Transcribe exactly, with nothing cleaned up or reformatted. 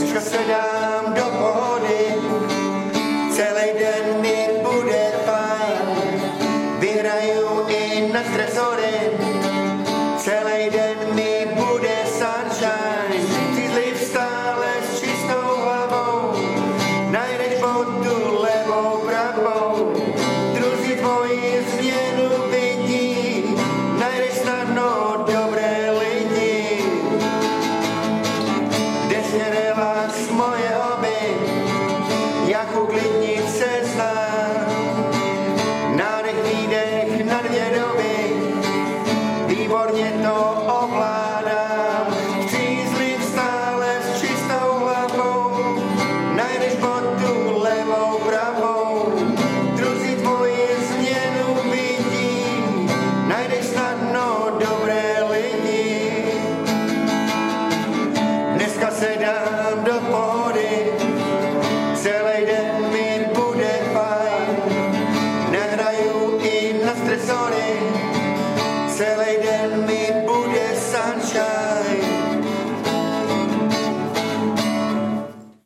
dneska se dám do pohody, celý den mi bude fajn, vyhraju i na stresory, celý den mi bude sunshine, cízliv stále s čistou hlavou, najdeš bod tu levou pravou, druzí tvoji změnu vidí, najdeš snadno dobré lidi, dešně relax moje hobby, jak uklidnit se znám, nádech, výdech na dvě doby, výborně to ovládám, střízliv stále s čistou hlavou, najdeš bod tu levou pravou, druzí tvoji změnu vidí, najdeš snadno dobré lidi. Dneska se dám do pohody, celý den mi bude fajn, nehraju i na stresory, celý den